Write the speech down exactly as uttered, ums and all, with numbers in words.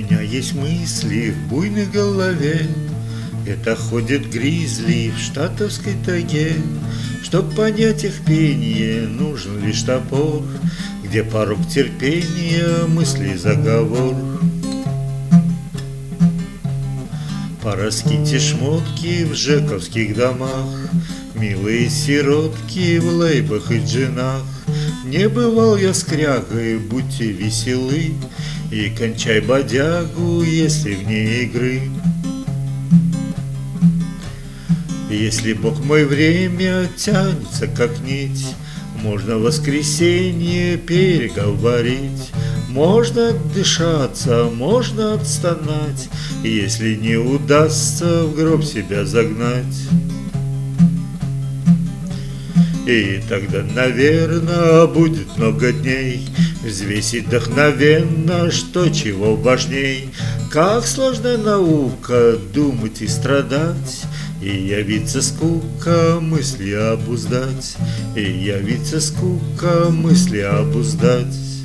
меня есть мысли в буйной голове. Это ходит гризли в штатовской тайге. Чтоб понять их пение, нужен лишь топор, где порог терпения, мысли заговор. Пораскиньте шмотки в жековских домах, милые сиротки в лейбах и джинах. Не бывал я скрягой, будьте веселы, и кончай бодягу, если вне игры. Если Бог мой время тянется как нить, можно воскресенье переговорить, можно отдышаться, можно отстонать, если не удастся в гроб себя загнать. И тогда, наверно, будет много дней взвесить вдохновенно, что чего важней. Как сложная наука думать и страдать, и явится скука мысли обуздать, и явится скука мысли обуздать.